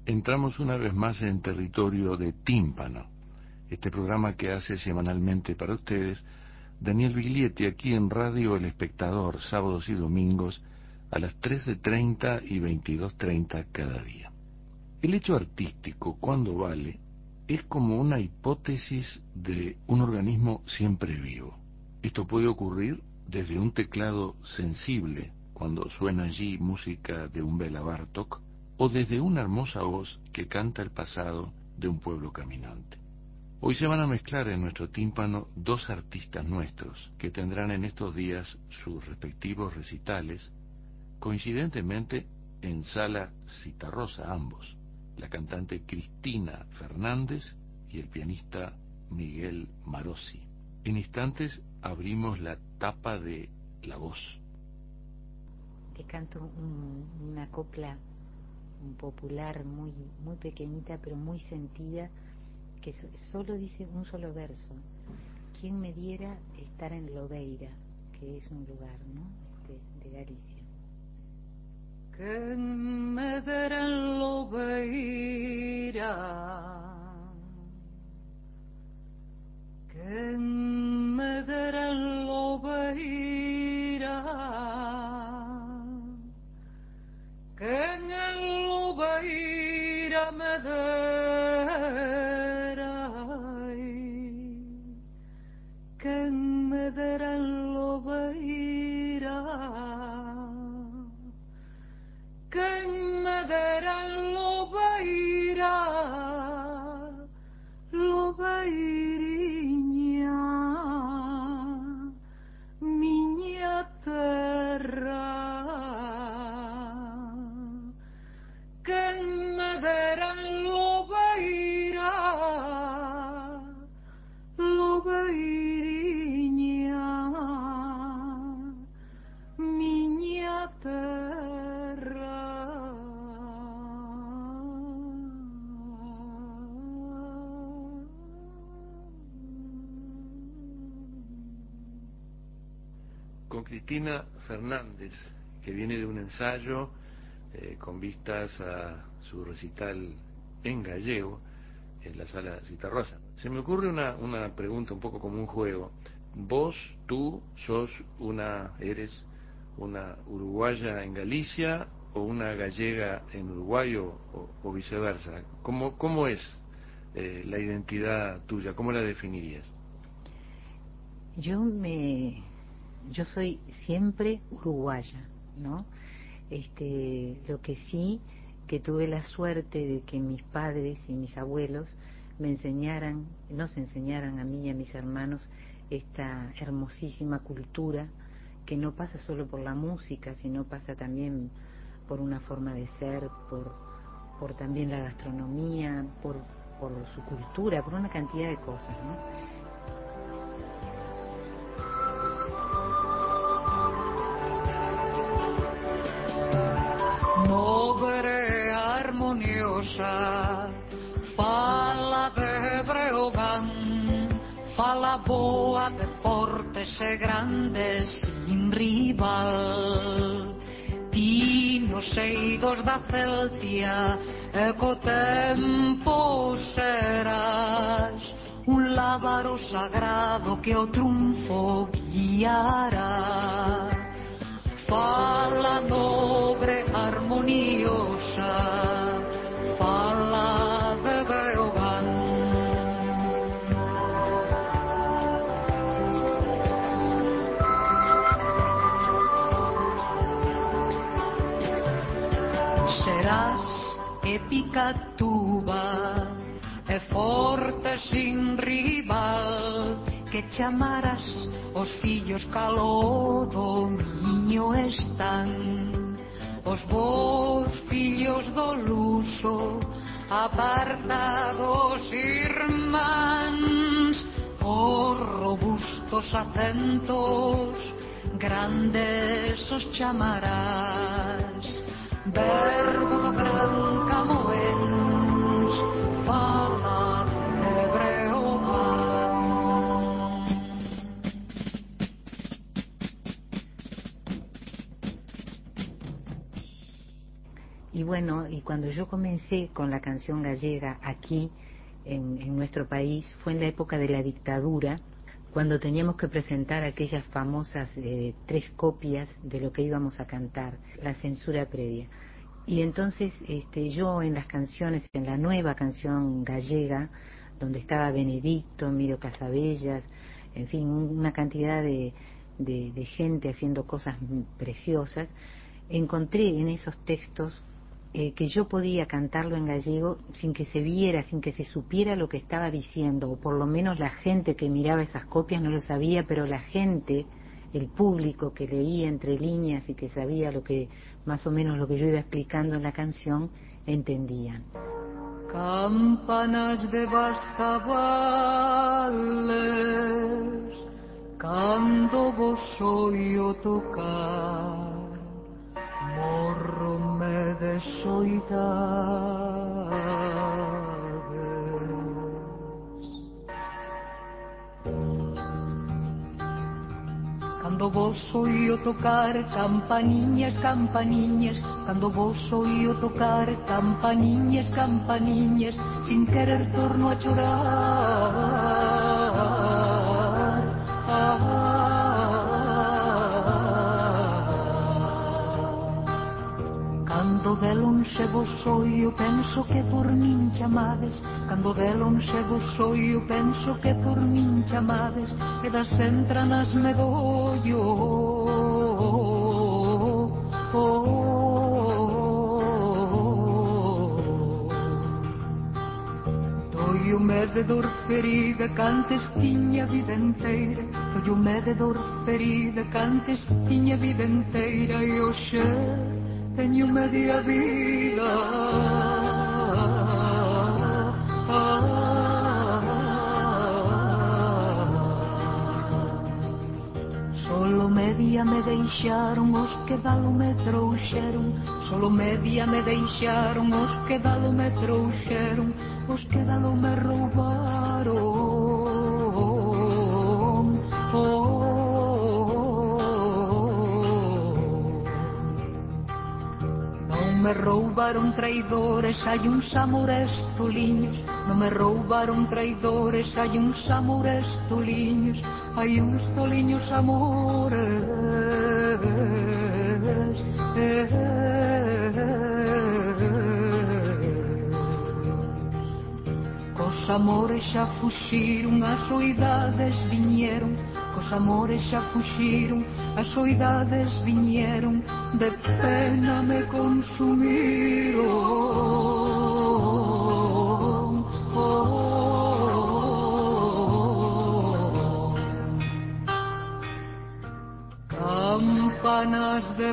entramos una vez más en territorio de tímpano, este programa que hace semanalmente para ustedes Daniel Biglietti aquí en Radio El Espectador, sábados y domingos a las 13:30 y 22:30 cada día. El hecho artístico, cuando vale, es como una hipótesis de un organismo siempre vivo. Esto puede ocurrir desde un teclado sensible, cuando suena allí música de un Béla Bartók, o desde una hermosa voz que canta el pasado de un pueblo caminante. Hoy se van a mezclar en nuestro tímpano dos artistas nuestros, que tendrán en estos días sus respectivos recitales, coincidentemente en Sala Citarrosa ambos, la cantante Cristina Fernández y el pianista Miguel Marosi. En instantes abrimos la tapa de La Voz. Te canto una copla popular muy pequeñita pero muy sentida, que solo dice un solo verso: ¿quién me diera estar en Lobeira? Que es un lugar, ¿no?, de Galicia. ¿Quién me diera en Lobeira? ¿Quién me diera en Lobeira? ¿Quién en Lobeira me diera? ¿Quién me diera en Lobeira? ¿Quién me diera en Lobeira? Lobeiriña, miña terra. ¿Quién me diera en Lobeira? Lobeiriña, miña terra. Con Cristina Fernández, que viene de un ensayo con vistas a su recital en gallego en la Sala Citarrosa. Se me ocurre una pregunta un poco como un juego. Vos, tú, eres una uruguaya en Galicia o una gallega en Uruguay o viceversa. ¿Cómo es la identidad tuya? ¿Cómo la definirías? Yo soy siempre uruguaya, ¿no? Lo que sí, que tuve la suerte de que mis padres y mis abuelos nos enseñaran a mí y a mis hermanos esta hermosísima cultura que no pasa solo por la música, sino pasa también por una forma de ser, por también la gastronomía, por su cultura, por una cantidad de cosas, ¿no? Nobre armoniosa, fala de Breogán, fala boa de fortes e grandes sin rival. Ti nos eidos da Celtia e co tempo serás un lábaro sagrado que o triunfo guiará. Fala nobre armoniosa, fala de Breogán. Serás épica tuba e forte sin rival, que chamarás os fillos calo domiño están. Os vos fillos do luso, apartados irmáns, os robustos acentos, grandes os chamarás. Verbo do gran Camoens, fala de Breogán. Y bueno, y cuando yo comencé con la canción gallega aquí en nuestro país, fue en la época de la dictadura, cuando teníamos que presentar aquellas famosas 3 copias de lo que íbamos a cantar, la censura previa. Y entonces yo en las canciones, en la nueva canción gallega, donde estaba Benedicto, Emilio Casabellas, en fin, una cantidad de gente haciendo cosas preciosas, encontré en esos textos que yo podía cantarlo en gallego sin que se viera, sin que se supiera lo que estaba diciendo, o por lo menos la gente que miraba esas copias no lo sabía, pero la gente, el público que leía entre líneas y que sabía lo que más o menos lo que yo iba explicando en la canción, entendían. Campanas de Bastabales, cando vos oio tocar, morro-me de soidades. Cando vos oio tocar campaniñas, campaniñas, cando vos oio tocar campaniñas, campaniñas, sin querer torno a chorar. Cando de lonxe vos oio, penso que por min chamades. Cando de lonxe vos oio, penso que por min chamades. E das entranas me Doio-me de dor ferida, cantes tiña vida inteira. Doio-me de dor ferida, cantes tiña vida inteira. E hoxe teño media vida. Solo media me deixaron, os que dalo me trouxeron. Solo media me deixaron, os que dalo me trouxeron. Os que dalo me roubaron. Non me roubaron traidores, hai uns amores toliños. Non me roubaron traidores, hai uns amores toliños. Hai uns toliños amores. Cos amores xa fuxiron, as soidades viñeron. Cos amores xa fuxiron, as soidades viñeron. De pena me consumiron. Campanas de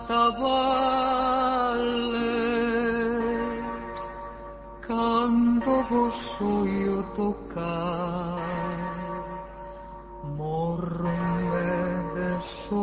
Bastabales, cando vos oio tocar, morro-me de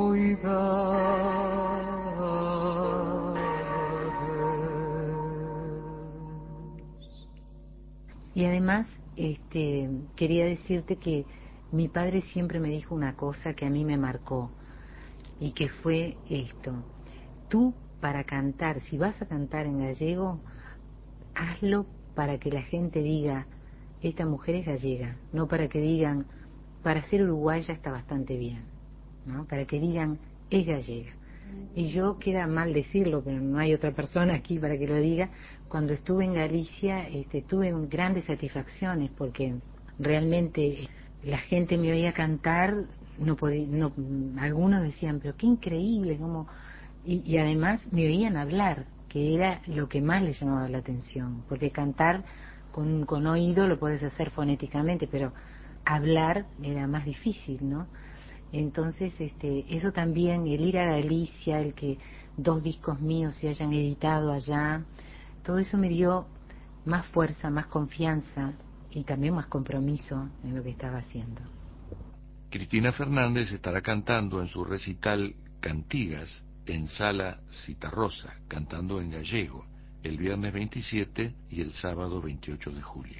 soidades. Y además quería decirte que mi padre siempre me dijo una cosa que a mí me marcó, y que fue esto: tú, para cantar, si vas a cantar en gallego, hazlo para que la gente diga, esta mujer es gallega, no para que digan, para ser uruguaya está bastante bien, ¿no? Para que digan, es gallega. Y yo, queda mal decirlo, pero no hay otra persona aquí para que lo diga, cuando estuve en Galicia tuve grandes satisfacciones, porque realmente la gente me oía cantar, algunos decían, pero qué increíble, y además me oían hablar, que era lo que más les llamaba la atención, porque cantar con oído lo puedes hacer fonéticamente, pero hablar era más difícil, ¿no? Entonces eso también, el ir a Galicia, el que 2 discos míos se hayan editado allá, todo eso me dio más fuerza, más confianza y también más compromiso en lo que estaba haciendo. Cristina Fernández estará cantando en su recital Cantigas en Sala Citarrosa, cantando en gallego, el viernes 27 y el sábado 28 de julio.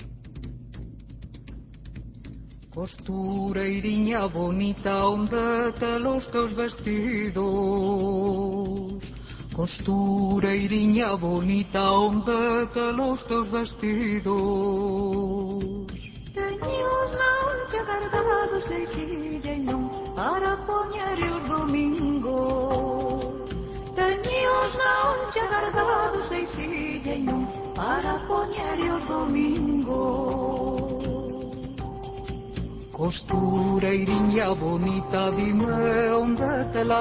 Costureiriña bonita, onde te los teus vestidos? Costureiriña bonita, onde te los teus vestidos? Teños na oncha cargados seixilla e non para poñer os domingos. Teños na oncha cargados seixilla e non para poñer os domingos. Costureiriña bonita, dime onde te la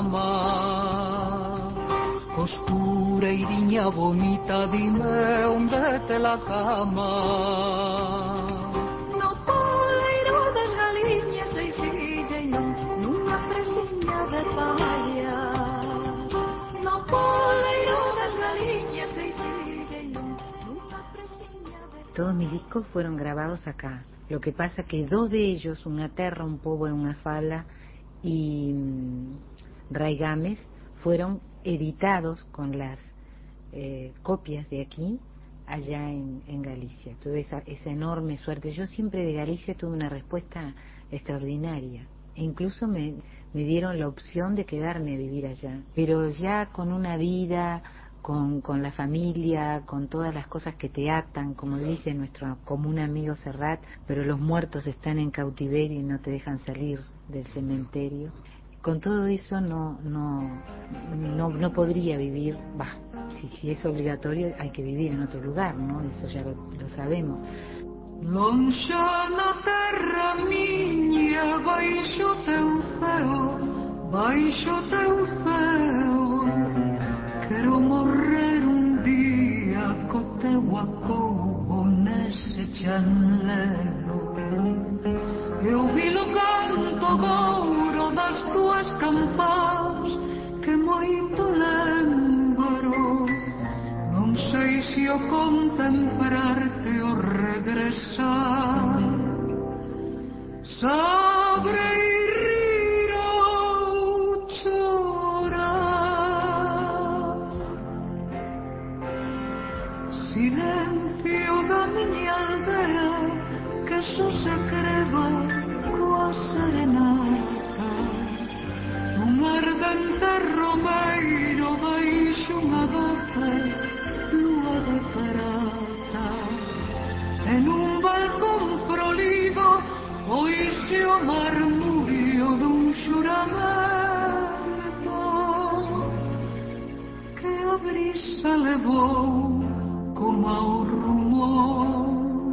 cama. Costureiriña bonita, dime onde te la cama. No poleiro das galiñas seixilla e non nunha presiña de palla. No poleiro das galiñas seixilla e non nunha presiña de palla. Todos mis discos fueron grabados acá. Lo que pasa que dos de ellos, Unha terra, un pobo e unha fala y Raigames, fueron editados con las copias de aquí allá en Galicia. Tuve esa enorme suerte. Yo siempre de Galicia tuve una respuesta extraordinaria e incluso me dieron la opción de quedarme a vivir allá, pero ya con una vida, con la familia, con todas las cosas que te atan, como dice nuestro común amigo Serrat, pero los muertos están en cautiverio y no te dejan salir del cementerio. Con todo eso no podría vivir. Si es obligatorio hay que vivir en otro lugar, ¿no? Eso ya lo sabemos. Lonxana terra miña, baixo teu ceo, quero morrer un día co teu acougo nese chanledo. Eu vi o canto douro das tuas campás que moito lembro. Non sei se o contemplarte o regresar sabrei rir ou chorar. Silencio da miña aldea que só se creva coa serenata. Un ardente romeiro baixo unha doce lúa de prata. En un balcón frolido oíse o murmurio dun xuramento que a brisa levou como ao rumor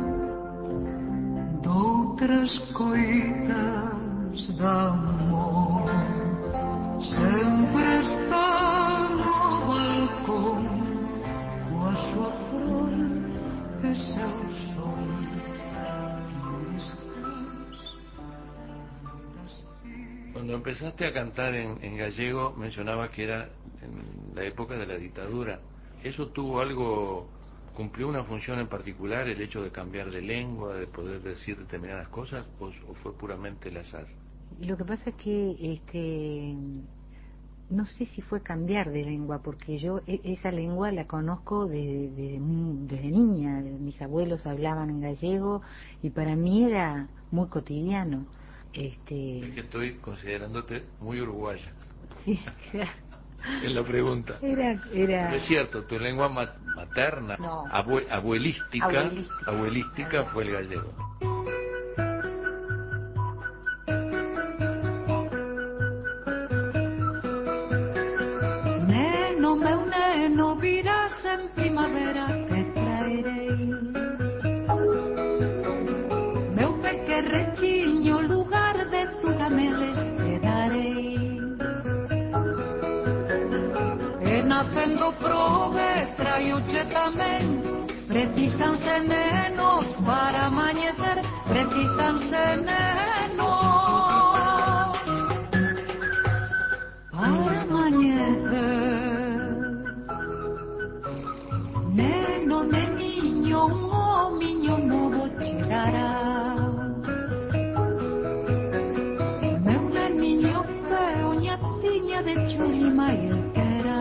doutras coitas d'amor. Sempre está no balcón coa súa flor e seu sol. Cuando empezaste a cantar en gallego, mencionabas que era en la época de la dictadura. ¿Eso tuvo algo, cumplió una función en particular, el hecho de cambiar de lengua, de poder decir determinadas cosas, o fue puramente el azar? Lo que pasa es que no sé si fue cambiar de lengua, porque yo esa lengua la conozco desde niña. Mis abuelos hablaban en gallego y para mí era muy cotidiano. Es que estoy considerándote muy uruguaya. Sí, claro. En la pregunta. Era... Pero es cierto, tu lengua materna, no. abuelística fue el gallego. Neno, meu neno, virás en primavera, te traerei. Meu pequerrechiño, lugar de zugameles te darei. E nacendo prove, traioche tamén. Precisanse nenos para amañecer, precisanse nenos para amañecer. Neno, neniño, un homiño novo che dará. Meu neniño feo, ñatiña de churima e quera.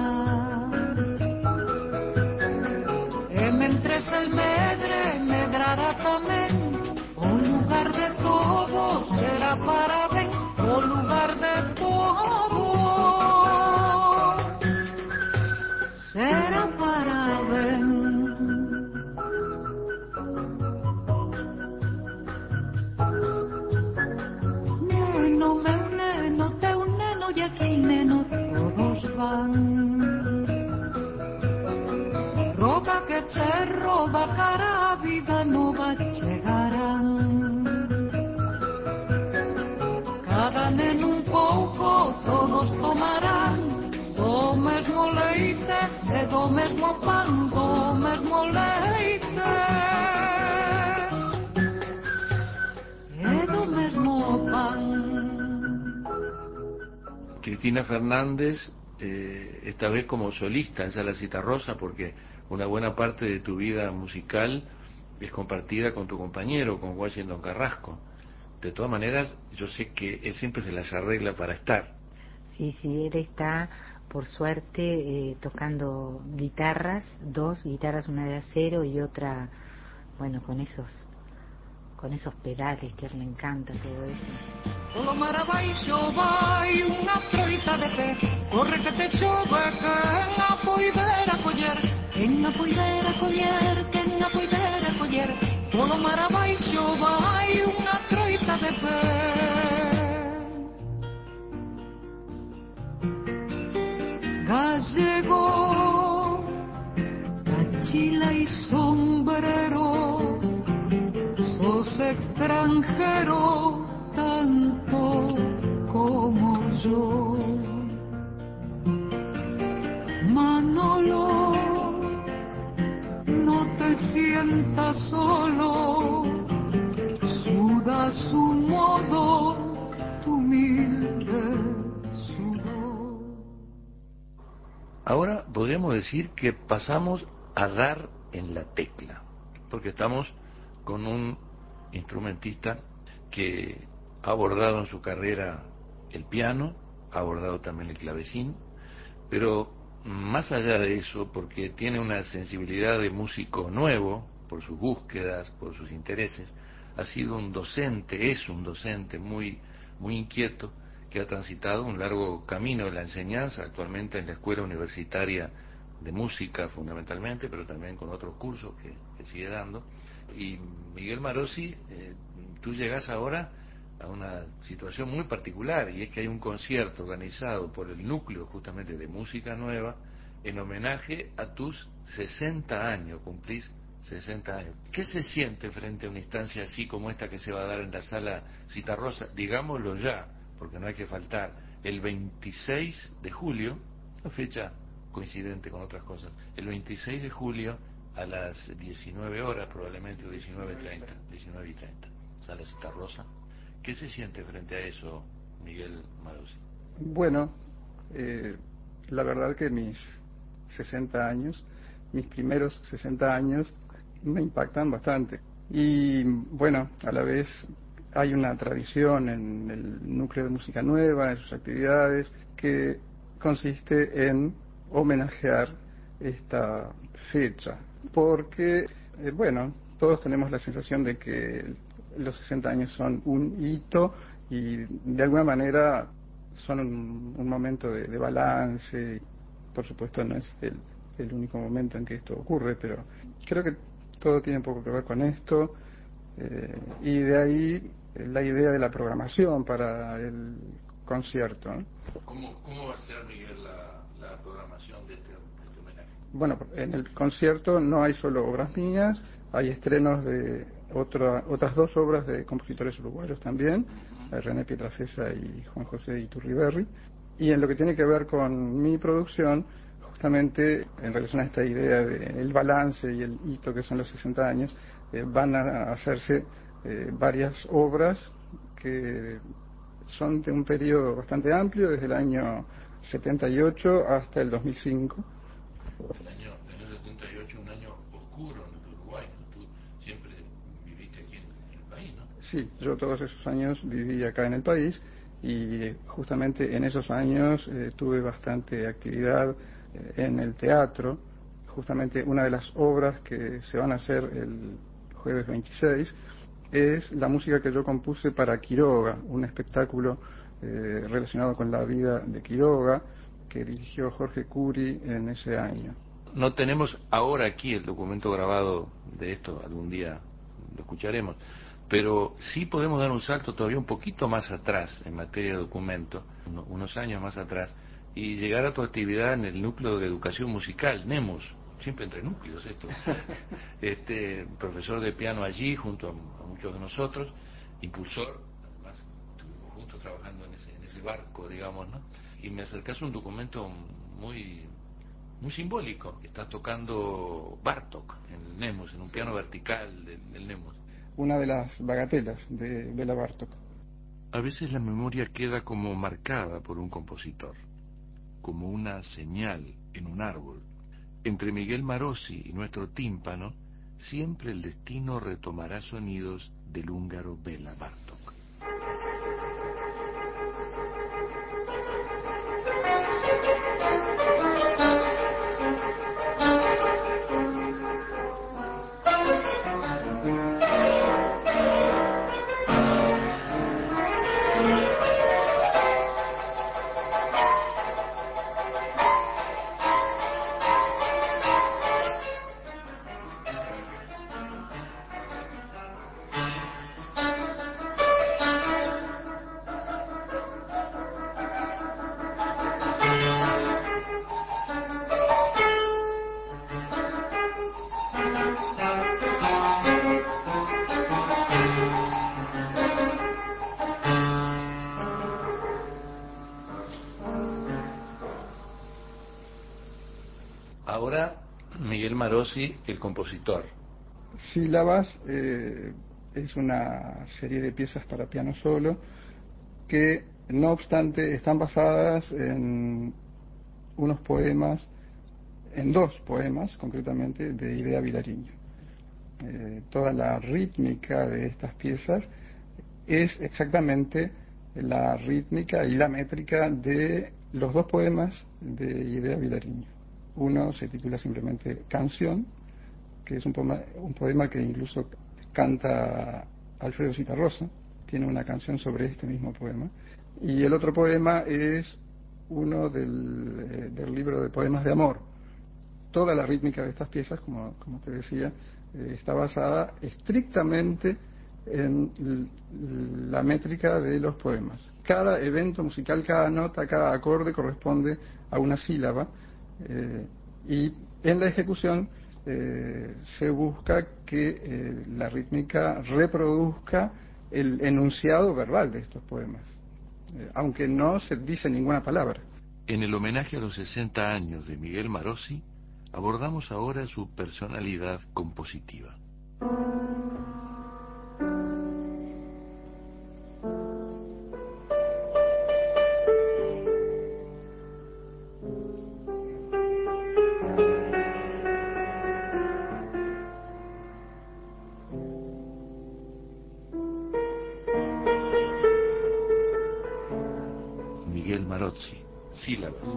E mentres el medrará tamén, o lugar de todo será para ben, o lugar de todo cerro da cara a vida nova chegarán. Cada neno un pouco todos tomarán do mesmo leite e do mesmo pan, do mesmo leite e do mesmo pan. Cristina Fernández, esta vez como solista en Sala Citarrosa, porque una buena parte de tu vida musical es compartida con tu compañero, con Washington Carrasco. De todas maneras, yo sé que él siempre se las arregla para estar. Sí, sí, él está, por suerte, tocando guitarras, dos guitarras, una de acero y otra, bueno, con esos pedales que a él le encanta todo eso. Polo mar abaixo vai unha troita de pé, corre que te chove, quen a poidera coller, quen a poidera coller, quen a poidera coller. Polo mar abaixo vai unha troita de pé. Gallego, cachila y sombrero, sos extranjero tanto como yo. Manolo, no te sientas solo, suda su modo, tu humilde sudor. Ahora podríamos decir que pasamos a dar en la tecla, porque estamos con un instrumentista que ha abordado en su carrera el piano, ha abordado también el clavecín, pero más allá de eso, porque tiene una sensibilidad de músico nuevo, por sus búsquedas, por sus intereses, ha sido un docente, es un docente muy inquieto, que ha transitado un largo camino de la enseñanza, actualmente en la Escuela Universitaria de Música fundamentalmente, pero también con otros cursos que sigue dando. Y Miguel Marosi, tú llegas ahora a una situación muy particular, y es que hay un concierto organizado por el núcleo justamente de música nueva en homenaje a tus 60 años, cumplís 60 años. ¿Qué se siente frente a una instancia así como esta que se va a dar en la Sala Citarrosa? Digámoslo ya, porque no hay que faltar, el 26 de julio, una fecha coincidente con otras cosas, el 26 de julio a las 19 horas probablemente, o 19:30, Sala Citarrosa. ¿Qué se siente frente a eso, Miguel Marosi? Bueno, la verdad que mis 60 años, mis primeros 60 años, me impactan bastante. Y bueno, a la vez hay una tradición en el núcleo de música nueva, en sus actividades, que consiste en homenajear esta fecha, porque, bueno, todos tenemos la sensación de que los 60 años son un hito y de alguna manera son un momento de balance. Por supuesto no es el único momento en que esto ocurre, pero creo que todo tiene un poco que ver con esto, y de ahí la idea de la programación para el concierto, ¿no? ¿Cómo va a ser, Miguel, la programación de este homenaje? Bueno, en el concierto no hay solo obras mías, hay estrenos de otras dos obras de compositores uruguayos también, René Pietrafesa y Juan José Iturriberri. Y en lo que tiene que ver con mi producción, justamente en relación a esta idea del balance y el hito que son los 60 años, van a hacerse varias obras que son de un periodo bastante amplio, desde el año 78 hasta el 2005. El año 78, un año oscuro en Uruguay, ¿no? Tú siempre viviste aquí en el país, ¿no? Sí, yo todos esos años viví acá en el país y justamente en esos años tuve bastante actividad en el teatro. Justamente una de las obras que se van a hacer el jueves 26 es la música que yo compuse para Quiroga, un espectáculo relacionado con la vida de Quiroga que dirigió Jorge Curi en ese año. No tenemos ahora aquí el documento grabado de esto, algún día lo escucharemos, pero sí podemos dar un salto todavía un poquito más atrás en materia de documento, unos años más atrás, y llegar a tu actividad en el núcleo de educación musical, NEMUS, siempre entre núcleos esto, profesor de piano allí junto a muchos de nosotros, impulsor, además estuvimos juntos trabajando en ese barco, digamos, ¿no? Y me acercás un documento muy simbólico. Estás tocando Bartók en el Nemus, en un piano vertical del Nemus. Una de las bagatelas de Bela Bartók. A veces la memoria queda como marcada por un compositor, como una señal en un árbol. Entre Miguel Marosi y nuestro tímpano, siempre el destino retomará sonidos del húngaro Bela Bartók. Ahora, Miguel Marosi, el compositor. Sílabas es una serie de piezas para piano solo que, no obstante, están basadas en unos poemas, en dos poemas concretamente, de Idea Vilariño. Toda la rítmica de estas piezas es exactamente la rítmica y la métrica de los dos poemas de Idea Vilariño. Uno se titula simplemente Canción, que es un poema que incluso canta Alfredo Zitarrosa, tiene una canción sobre este mismo poema. Y el otro poema es uno del libro de poemas de amor. Toda la rítmica de estas piezas, como te decía, está basada estrictamente en la métrica de los poemas. Cada evento musical, cada nota, cada acorde corresponde a una sílaba, y en la ejecución se busca que la rítmica reproduzca el enunciado verbal de estos poemas, aunque no se dice ninguna palabra. En el homenaje a los 60 años de Miguel Marosi, abordamos ahora su personalidad compositiva. Miguel Marosi, sílabas.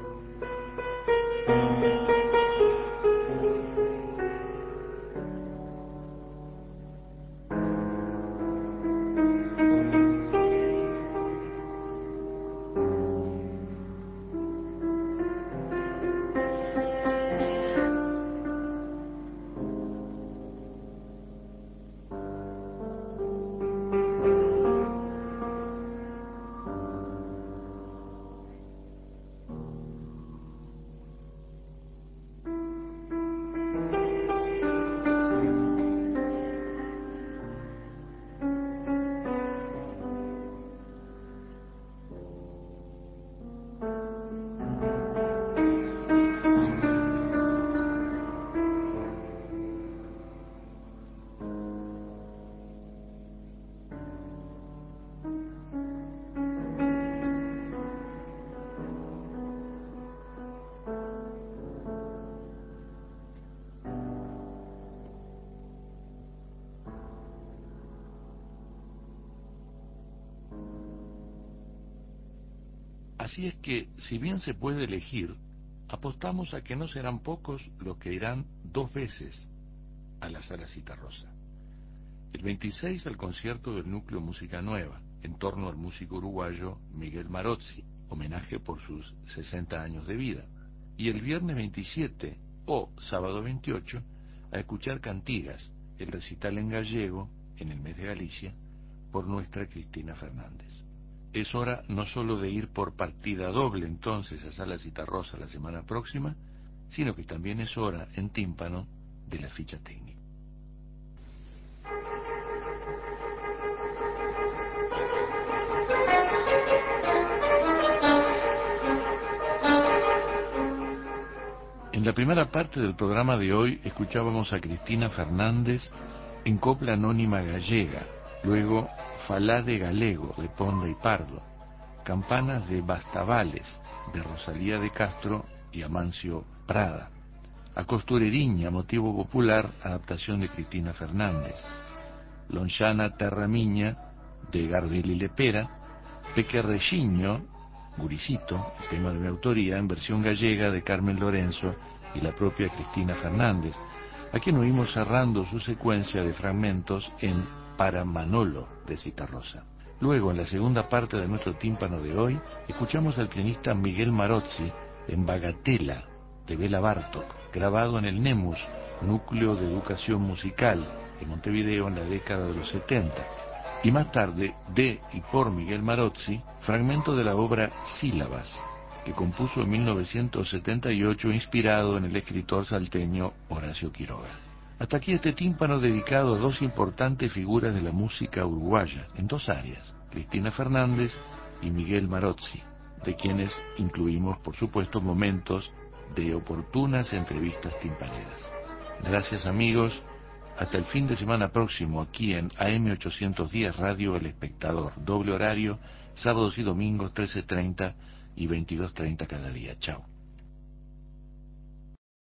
Así es que, si bien se puede elegir, apostamos a que no serán pocos los que irán 2 veces a la Sala Zitarrosa. El 26 al concierto del Núcleo Música Nueva, en torno al músico uruguayo Miguel Marosi, homenaje por sus 60 años de vida. Y el viernes 27 o sábado 28 a escuchar Cantigas, el recital en gallego, en el mes de Galicia, por nuestra Cristina Fernández. Es hora no solo de ir por partida doble entonces a Sala Zitarrosa la semana próxima, sino que también es hora, en tímpano, de la ficha técnica. En la primera parte del programa de hoy escuchábamos a Cristina Fernández en copla anónima gallega, luego Falá de Galego de Ponda y Pardo, Campanas de Bastavales de Rosalía de Castro y Amancio Prada, A Costureriña, motivo popular, adaptación de Cristina Fernández, Lonxana Terra Miña de Gardel y Lepera, Pequerrechiño, Guricito, tema de mi autoría, en versión gallega de Carmen Lorenzo y la propia Cristina Fernández, a quien oímos cerrando su secuencia de fragmentos en Para Manolo de Citarrosa. Luego, en la segunda parte de nuestro tímpano de hoy, escuchamos al pianista Miguel Marozzi en Bagatela de Bela Bartók, grabado en el NEMUS, Núcleo de Educación Musical, en Montevideo en la década de los 70. Y más tarde, de y por Miguel Marozzi, fragmento de la obra Sílabas, que compuso en 1978 inspirado en el escritor salteño Horacio Quiroga. Hasta aquí este tímpano dedicado a dos importantes figuras de la música uruguaya, en dos áreas, Cristina Fernández y Miguel Marozzi, de quienes incluimos, por supuesto, momentos de oportunas entrevistas timpaneras. Gracias, amigos. Hasta el fin de semana próximo, aquí en AM810 Radio El Espectador, doble horario, sábados y domingos 13:30 y 22:30 cada día. Chao.